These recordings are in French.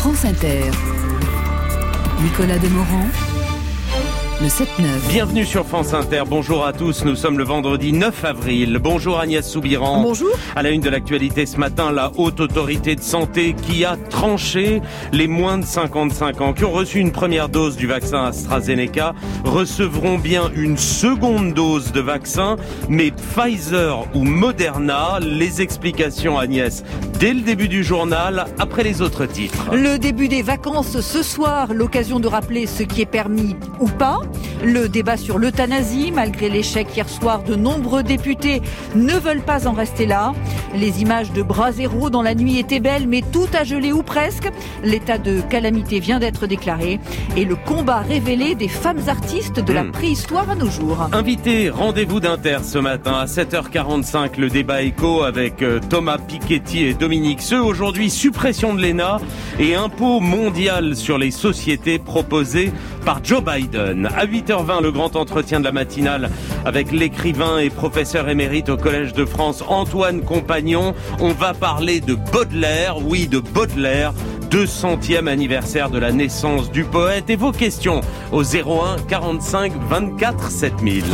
France Inter. Nicolas Demorand, le 7-9. Bienvenue sur France Inter, bonjour à tous, nous sommes le vendredi 9 avril. Bonjour Agnès Soubiran. Bonjour. À la une de l'actualité ce matin, la Haute Autorité de Santé qui a tranché. Les moins de 55 ans qui ont reçu une première dose du vaccin AstraZeneca recevront bien une seconde dose de vaccin, mais Pfizer ou Moderna. Les explications, Agnès, dès le début du journal, après les autres titres. Le début des vacances ce soir, l'occasion de rappeler ce qui est permis ou pas. Le débat sur l'euthanasie, malgré l'échec hier soir, de nombreux députés ne veulent pas en rester là. Les images de bras zéro dans la nuit étaient belles, mais tout a gelé ou presque. L'état de calamité vient d'être déclaré. Et le combat révélé des femmes artistes de la préhistoire à nos jours. Invité, rendez-vous d'Inter ce matin à 7h45, le débat écho avec Thomas Piketty et Dominique Seux. Aujourd'hui, suppression de l'ENA et impôt mondial sur les sociétés proposé par Joe Biden. À 8h20, le grand entretien de la matinale avec l'écrivain et professeur émérite au Collège de France, Antoine Compagnon. On va parler de Baudelaire, oui, de Baudelaire. 200e anniversaire de la naissance du poète. Et vos questions au 01 45 24 7000.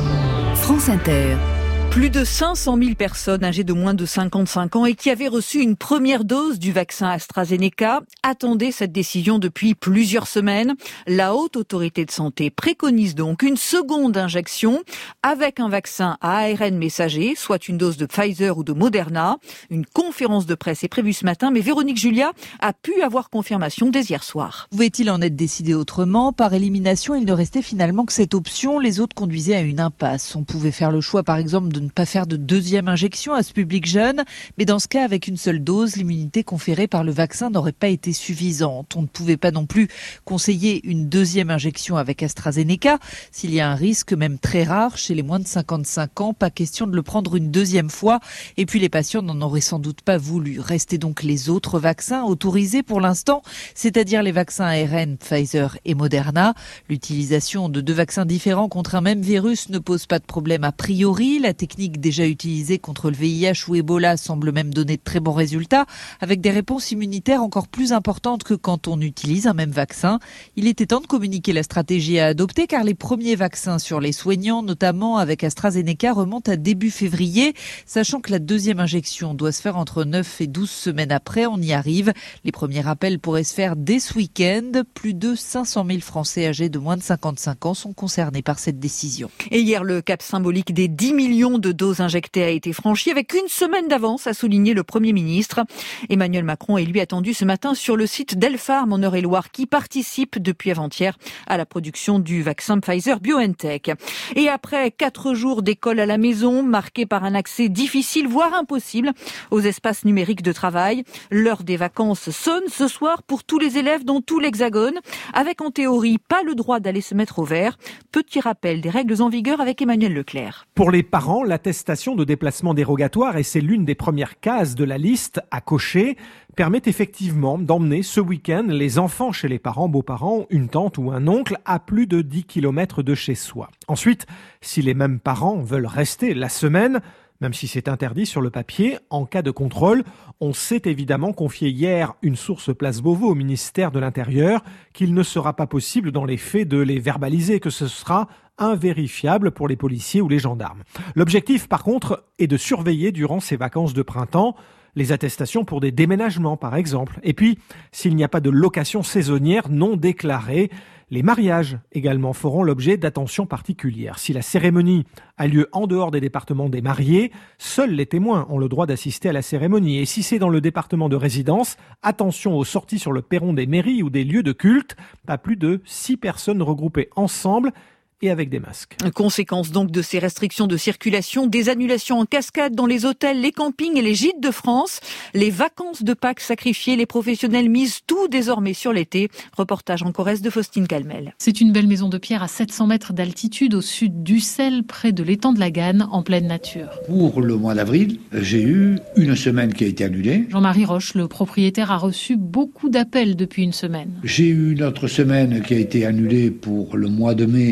France Inter. Plus de 500 000 personnes âgées de moins de 55 ans et qui avaient reçu une première dose du vaccin AstraZeneca attendaient cette décision depuis plusieurs semaines. La Haute Autorité de Santé préconise donc une seconde injection avec un vaccin à ARN messager, soit une dose de Pfizer ou de Moderna. Une conférence de presse est prévue ce matin, mais Véronique Julia a pu avoir confirmation dès hier soir. Pouvait-il en être décidé autrement ? Par élimination, il ne restait finalement que cette option. Les autres conduisaient à une impasse. On pouvait faire le choix, par exemple, de ne pas faire de deuxième injection à ce public jeune, mais dans ce cas, avec une seule dose, l'immunité conférée par le vaccin n'aurait pas été suffisante. On ne pouvait pas non plus conseiller une deuxième injection avec AstraZeneca. S'il y a un risque, même très rare, chez les moins de 55 ans, pas question de le prendre une deuxième fois. Et puis les patients n'en auraient sans doute pas voulu. Restaient donc les autres vaccins autorisés pour l'instant, c'est-à-dire les vaccins ARN, Pfizer et Moderna. L'utilisation de deux vaccins différents contre un même virus ne pose pas de problème a priori. La technique déjà utilisée contre le VIH ou Ebola semble même donner de très bons résultats, avec des réponses immunitaires encore plus importantes que quand on utilise un même vaccin. Il était temps de communiquer la stratégie à adopter, car les premiers vaccins sur les soignants, notamment avec AstraZeneca, remontent à début février, sachant que la deuxième injection doit se faire entre 9 et 12 semaines après. On y arrive. Les premiers rappels pourraient se faire dès ce week-end. Plus de 500 000 Français âgés de moins de 55 ans sont concernés par cette décision. Et hier, le cap symbolique des 10 millions de doses injectées a été franchi avec une semaine d'avance, a souligné le Premier ministre. Emmanuel Macron est lui attendu ce matin sur le site d'Elpharm en Eure-et-Loire qui participe depuis avant-hier à la production du vaccin Pfizer-BioNTech. Et après 4 jours d'école à la maison, marqués par un accès difficile, voire impossible, aux espaces numériques de travail, l'heure des vacances sonne ce soir pour tous les élèves dans tout l'Hexagone, avec en théorie pas le droit d'aller se mettre au vert. Petit rappel des règles en vigueur avec Emmanuel Leclerc. Pour les parents, l'attestation de déplacement dérogatoire, et c'est l'une des premières cases de la liste à cocher, permet effectivement d'emmener ce week-end les enfants chez les parents, beaux-parents, une tante ou un oncle à plus de 10 km de chez soi. Ensuite, si les mêmes parents veulent rester la semaine, même si c'est interdit sur le papier, en cas de contrôle, on s'est évidemment confié hier une source place Beauvau au ministère de l'Intérieur qu'il ne sera pas possible dans les faits de les verbaliser, que ce sera invérifiable pour les policiers ou les gendarmes. L'objectif, par contre, est de surveiller durant ces vacances de printemps les attestations pour des déménagements, par exemple. Et puis, s'il n'y a pas de location saisonnière non déclarée, les mariages également feront l'objet d'attention particulière. Si la cérémonie a lieu en dehors des départements des mariés, seuls les témoins ont le droit d'assister à la cérémonie. Et si c'est dans le département de résidence, attention aux sorties sur le perron des mairies ou des lieux de culte, pas plus de 6 personnes regroupées ensemble et avec des masques. Conséquence donc de ces restrictions de circulation, des annulations en cascade dans les hôtels, les campings et les gîtes de France. Les vacances de Pâques sacrifiées, les professionnels misent tout désormais sur l'été. Reportage en Corrèze de Faustine Calmel. C'est une belle maison de pierre à 700 mètres d'altitude au sud d'Ussel, près de l'étang de la Ganne, en pleine nature. Pour le mois d'avril, j'ai eu une semaine qui a été annulée. Jean-Marie Roche, le propriétaire, a reçu beaucoup d'appels depuis une semaine. J'ai eu une autre semaine qui a été annulée pour le mois de mai.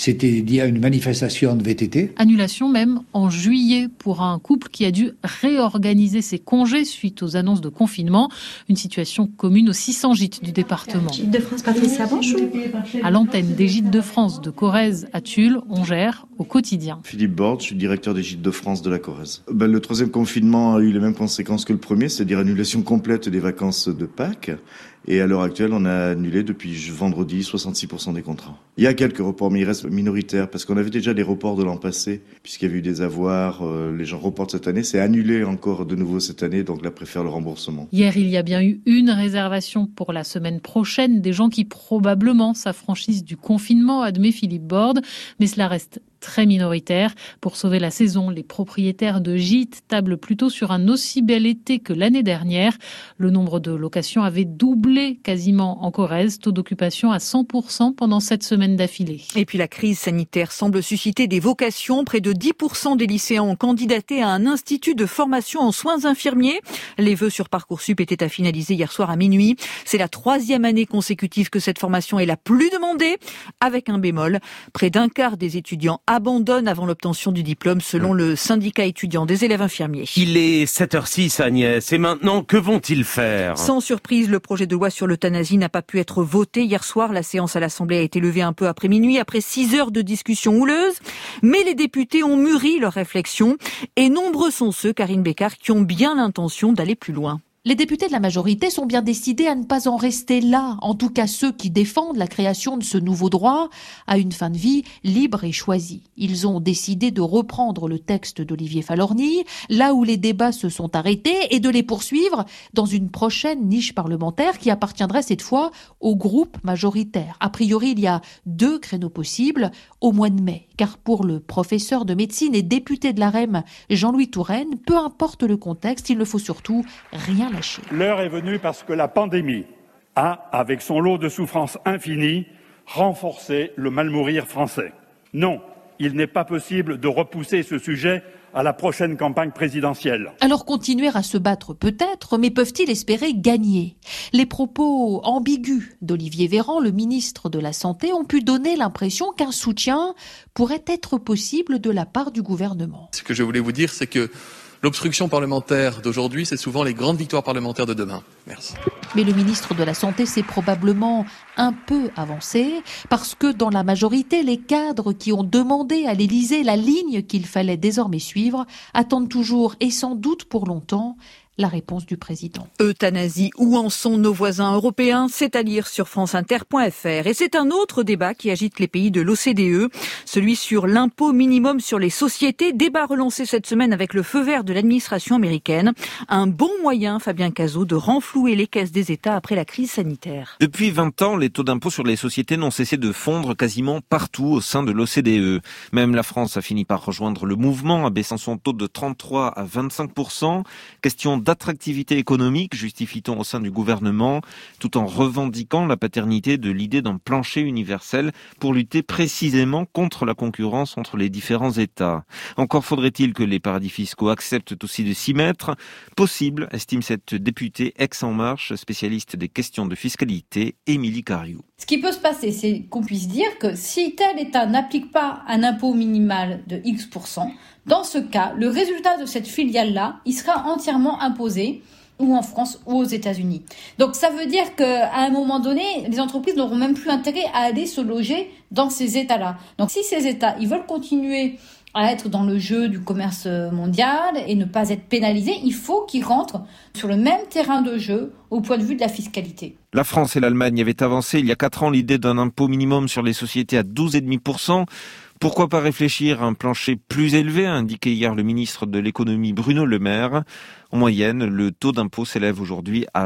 C'était lié à une manifestation de VTT. Annulation même en juillet pour un couple qui a dû réorganiser ses congés suite aux annonces de confinement. Une situation commune aux 600 gîtes du département. Gîte de France, Patricia Banchou. À l'antenne des gîtes de France de Corrèze à Tulle, on gère au quotidien. Philippe Borde, je suis directeur des gîtes de France de la Corrèze. Le troisième confinement a eu les mêmes conséquences que le premier, c'est-à-dire annulation complète des vacances de Pâques. Et à l'heure actuelle, on a annulé depuis vendredi 66% des contrats. Il y a quelques reports, mais ils restent minoritaires parce qu'on avait déjà des reports de l'an passé, puisqu'il y avait eu des avoirs, les gens reportent cette année. C'est annulé encore de nouveau cette année, donc là, préfère le remboursement. Hier, il y a bien eu une réservation pour la semaine prochaine, des gens qui probablement s'affranchissent du confinement, admet Philippe Borde, mais cela reste très minoritaire. Pour sauver la saison, les propriétaires de gîtes tablent plutôt sur un aussi bel été que l'année dernière. Le nombre de locations avait doublé quasiment en Corrèze, taux d'occupation à 100% pendant 7 semaines d'affilée. Et puis la crise sanitaire semble susciter des vocations. Près de 10% des lycéens ont candidaté à un institut de formation en soins infirmiers. Les vœux sur Parcoursup étaient à finaliser hier soir à minuit. C'est la 3e année consécutive que cette formation est la plus demandée, avec un bémol. Près d'un quart des étudiants abandonnent avant l'obtention du diplôme, selon le syndicat étudiant des élèves infirmiers. Il est 7h06, Agnès. Et maintenant, que vont-ils faire ? Sans surprise, le projet de loi sur l'euthanasie n'a pas pu être voté hier soir. La séance à l'Assemblée a été levée un peu après minuit, après 6 heures de discussion houleuse. Mais les députés ont mûri leurs réflexions. Et nombreux sont ceux, Karine Bécard, qui ont bien l'intention d'aller plus loin. Les députés de la majorité sont bien décidés à ne pas en rester là, en tout cas ceux qui défendent la création de ce nouveau droit à une fin de vie libre et choisie. Ils ont décidé de reprendre le texte d'Olivier Falorni, là où les débats se sont arrêtés, et de les poursuivre dans une prochaine niche parlementaire qui appartiendrait cette fois au groupe majoritaire. A priori, il y a 2 créneaux possibles au mois de mai, car pour le professeur de médecine et député de l'AREM Jean-Louis Touraine, peu importe le contexte, il ne faut surtout rien lâcher. L'heure est venue parce que la pandémie a, avec son lot de souffrances infinies, renforcé le mal mourir français. Non, il n'est pas possible de repousser ce sujet à la prochaine campagne présidentielle. Alors continuer à se battre peut-être, mais peuvent-ils espérer gagner ? Les propos ambigus d'Olivier Véran, le ministre de la Santé, ont pu donner l'impression qu'un soutien pourrait être possible de la part du gouvernement. Ce que je voulais vous dire, c'est que l'obstruction parlementaire d'aujourd'hui, c'est souvent les grandes victoires parlementaires de demain. Merci. Mais le ministre de la Santé s'est probablement un peu avancé, parce que dans la majorité, les cadres qui ont demandé à l'Élysée la ligne qu'il fallait désormais suivre attendent toujours, et sans doute pour longtemps, la réponse du président. Euthanasie, où en sont nos voisins européens ? C'est à lire sur franceinter.fr. Et c'est un autre débat qui agite les pays de l'OCDE, celui sur l'impôt minimum sur les sociétés. Débat relancé cette semaine avec le feu vert de l'administration américaine. Un bon moyen, Fabien Cazot, de renflouer les caisses des États après la crise sanitaire. Depuis 20 ans, les taux d'impôt sur les sociétés n'ont cessé de fondre quasiment partout au sein de l'OCDE. Même la France a fini par rejoindre le mouvement, abaissant son taux de 33 à 25%. Question d'attractivité économique, justifie-t-on au sein du gouvernement, tout en revendiquant la paternité de l'idée d'un plancher universel pour lutter précisément contre la concurrence entre les différents États. Encore faudrait-il que les paradis fiscaux acceptent aussi de s'y mettre. Possible, estime cette députée ex-En Marche, spécialiste des questions de fiscalité, Émilie Cariou. Ce qui peut se passer, c'est qu'on puisse dire que si tel État n'applique pas un impôt minimal de X%, dans ce cas, le résultat de cette filiale-là, il sera entièrement imposé ou en France ou aux États-Unis. Donc ça veut dire qu'à un moment donné, les entreprises n'auront même plus intérêt à aller se loger dans ces États-là. Donc si ces États, ils veulent continuer à être dans le jeu du commerce mondial et ne pas être pénalisés, il faut qu'ils rentrent sur le même terrain de jeu au point de vue de la fiscalité. La France et l'Allemagne avaient avancé il y a 4 ans l'idée d'un impôt minimum sur les sociétés à 12,5%. Pourquoi pas réfléchir à un plancher plus élevé, a indiqué hier le ministre de l'économie Bruno Le Maire. En moyenne, le taux d'impôt s'élève aujourd'hui à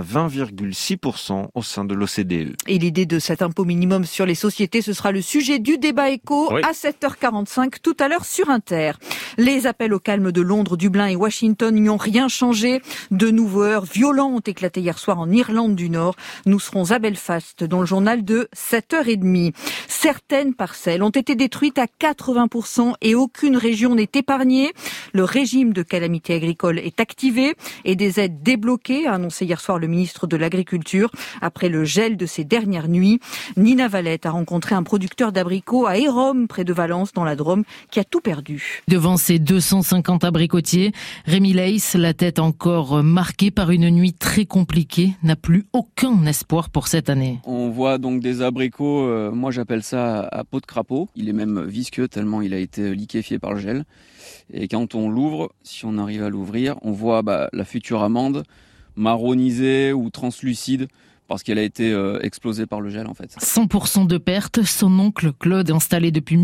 20,6% au sein de l'OCDE. Et l'idée de cet impôt minimum sur les sociétés, ce sera le sujet du débat éco à 7h45 tout à l'heure sur Inter. Les appels au calme de Londres, Dublin et Washington n'y ont rien changé. De nouveaux heurts violents ont éclaté hier soir en Irlande du Nord. Nous serons à Belfast dans le journal de 7h30. Certaines parcelles ont été détruites à 80% et aucune région n'est épargnée. Le régime de calamité agricole est activé et des aides débloquées, a annoncé hier soir le ministre de l'Agriculture. Après le gel de ces dernières nuits, Nina Valette a rencontré un producteur d'abricots à Hérom, près de Valence, dans la Drôme, qui a tout perdu. Devant ses 250 abricotiers, Rémi Leys, la tête encore marquée par une nuit très compliquée, n'a plus aucun espoir pour cette année. On voit donc des abricots, moi j'appelle ça à peau de crapaud. Il est même visqueux tellement il a été liquéfié par le gel. Et quand on l'ouvre, si on arrive à l'ouvrir, on voit la future amande marronisée ou translucide, parce qu'elle a été explosée par le gel en fait. 100% de perte, son oncle Claude, installé depuis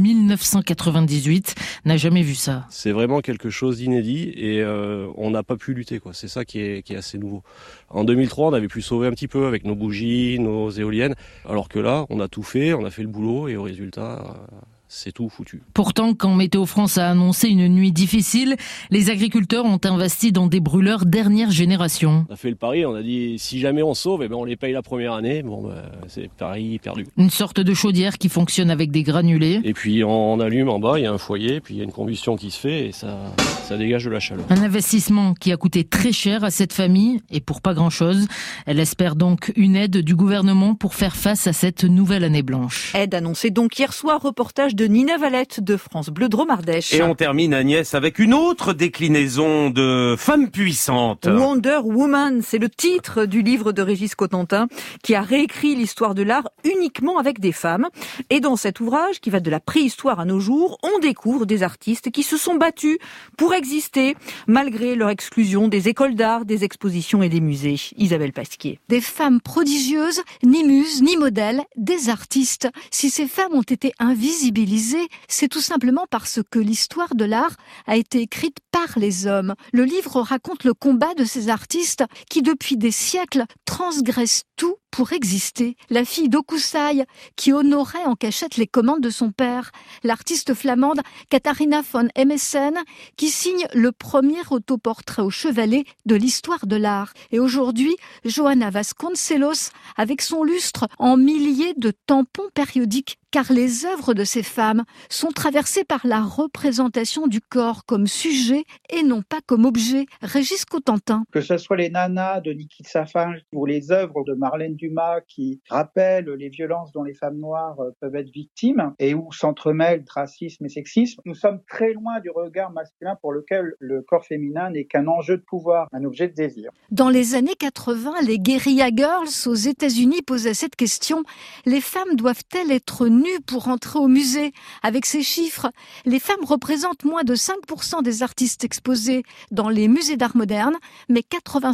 1998, n'a jamais vu ça. C'est vraiment quelque chose d'inédit et on n'a pas pu lutter, quoi. C'est ça qui est assez nouveau. En 2003, on avait pu sauver un petit peu avec nos bougies, nos éoliennes, alors que là, on a tout fait, on a fait le boulot et au résultat... c'est tout foutu. Pourtant, quand Météo France a annoncé une nuit difficile, les agriculteurs ont investi dans des brûleurs dernière génération. On a fait le pari, on a dit si jamais on sauve, on les paye la première année. C'est pari perdu. Une sorte de chaudière qui fonctionne avec des granulés. Et puis on allume en bas, il y a un foyer, puis il y a une combustion qui se fait et ça dégage de la chaleur. Un investissement qui a coûté très cher à cette famille et pour pas grand-chose. Elle espère donc une aide du gouvernement pour faire face à cette nouvelle année blanche. Aide annoncée donc hier soir, reportage de Nina Valette de France Bleu Drôme-Ardèche. Et on termine, Agnès, avec une autre déclinaison de Femme puissante. Wonder Woman, c'est le titre du livre de Régis Cotentin qui a réécrit l'histoire de l'art uniquement avec des femmes. Et dans cet ouvrage, qui va de la préhistoire à nos jours, on découvre des artistes qui se sont battus pour exister, malgré leur exclusion des écoles d'art, des expositions et des musées. Isabelle Pasquier. Des femmes prodigieuses, ni muses, ni modèles, des artistes. Si ces femmes ont été invisibilisées, c'est tout simplement parce que l'histoire de l'art a été écrite par les hommes. Le livre raconte le combat de ces artistes qui, depuis des siècles, transgressent tout pour exister. La fille d'Okusai, qui honorait en cachette les commandes de son père. L'artiste flamande Catharina von Emessen, qui signe le premier autoportrait au chevalet de l'histoire de l'art. Et aujourd'hui, Johanna Vasconcelos, avec son lustre en milliers de tampons périodiques, car les œuvres de ces femmes sont traversées par la représentation du corps comme sujet et non pas comme objet. Régis Cotentin. Que ce soit les nanas de Niki Safin ou les œuvres de Marlène Dumas qui rappellent les violences dont les femmes noires peuvent être victimes et où s'entremêlent racisme et sexisme, nous sommes très loin du regard masculin pour lequel le corps féminin n'est qu'un enjeu de pouvoir, un objet de désir. Dans les années 80, les guérilla girls aux États-Unis posaient cette question: les femmes doivent-elles être nues pour entrer au musée? Avec ces chiffres, les femmes représentent moins de 5% des artistes exposés dans les musées d'art moderne, mais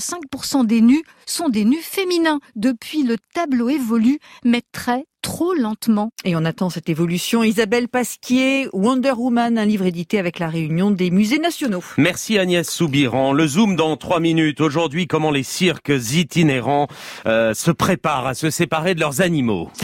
85% des nus sont des nus féminins. Depuis, le tableau évolue, mais trop lentement. Et on attend cette évolution. Isabelle Pasquier, Wonder Woman, un livre édité avec la Réunion des musées nationaux. Merci Agnès Soubiran. Le zoom dans 3 minutes. Aujourd'hui, comment les cirques itinérants se préparent à se séparer de leurs animaux.